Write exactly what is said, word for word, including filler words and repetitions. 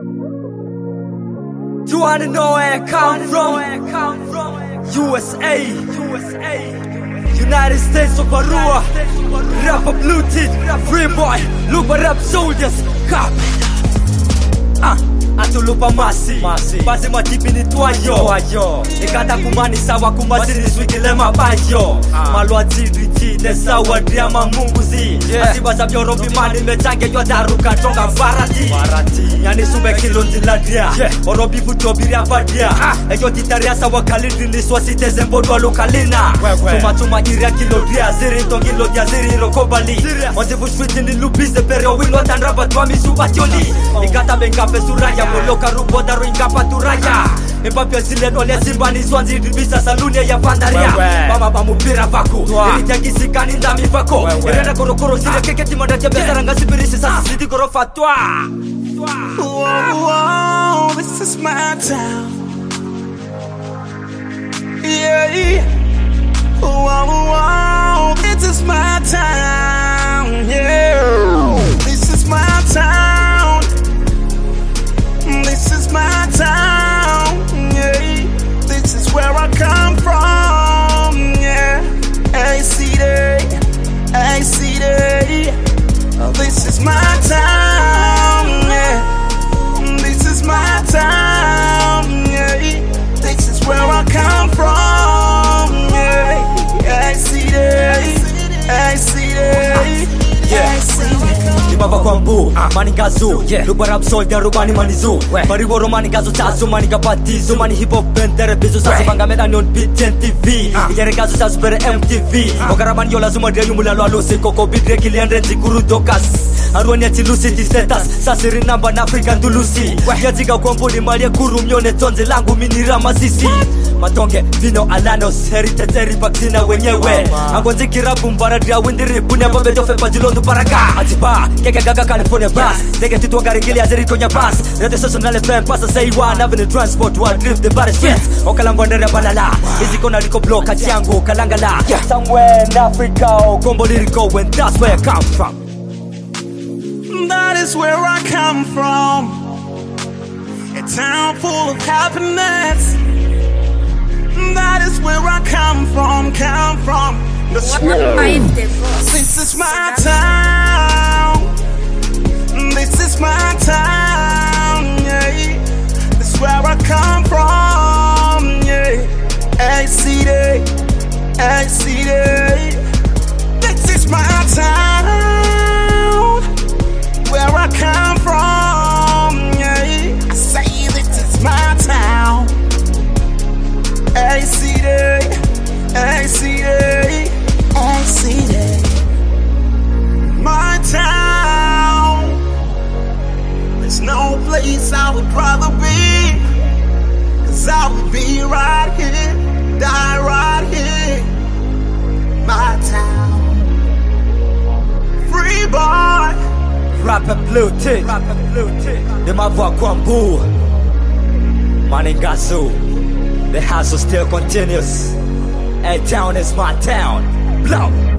You wanna know where I come from? U S A, United States of Barua, rapper blue teeth, free boy, look what rap soldiers, cop. Ah, atulupa masi, masi, basi matipi ni tuayo, ayo. Ikata kumani sawa kumasi ni swikile mabayo. Malwa zidi jine sawa drama mungu zi. Asiba sabi orobi mani mechange ywa daruka tonga varati. Varati. Yani sube kilo ziladia. Orobi futobiri abadia. Eyo titaria sawa kalidri niswa siteze mbodwa lukalina. Tuma tuma iria kilo dia ziri tongilo dia ziri rokobali. Onzivu shwiti ni lubize pereo winwa tanraba tuwa misubatioli. Ikata benga pesuraya moloka ruboda ruingapa turaya. Mpapia zile dole zimbani zwanzi ribisa salunia ya vandaria. Mama bamupira vaku Eriti yagisikani ndami vako Erenda korokoro zile keke timanda jabeza ranga sibirisi sasa sidi gorofa twa. Whoa, whoa, this is my town. Yeah. Whoa, whoa, this is my town. Yeah. This is my town. This is my town. Yeah. This is where I come from. Yeah. A C D, A C D. This is my town. Yeah. This is my town. Yeah. This is where I come from. Yeah. A C D, A C D. Yeah. Baba kwambu, manigazu, lupa rap soldier rubani manizu. Mariworo manigazu chasu manigabatizu. Mani hip hop bentere bizu sasi banga medani on beat N T V. Ijere gazu chasu bere M T V. Okaramani yola zuma dia yumula lo alusi koko bidre kilian renzi guru dokas. Arwani ati lucid status, sasiri namba na Afrika ndulusi. Yaziga kwambu ni malia kuru mnyone tonze langu minira masisi. Matonge, vino alanos, heritage eri bakzina wenyewe. Angonzi kirabu mbara dia windiri punya bombe jofe pajilondu paraka. Atiba, keke gaga California bus. Teke titwa garigili azeri konya bus. Rete soso nale fem pasa say one avenue transport one drift the body streets. Okala mbondere balala. Izi kona liko block katiangu kalangala. Somewhere in Africa, oh, Kombo Lirico, and that's where I come from. That is where I come from. A town full of happiness. That is where I come from, come from. This is my town. This is my town. Yeah. This is where I come from. Yeah. A C D, A C D. This is my town. Where I come from. Yeah. I say this is my town. A C D, A C D, A C D. My town. There's no place I would rather be. Cause I would be right here, die right here. My town. Free boy. Rapper blue tick, rapper blue tick. The mavwa kwambu, manigazu. The hustle still continues. A town is my town. Blow.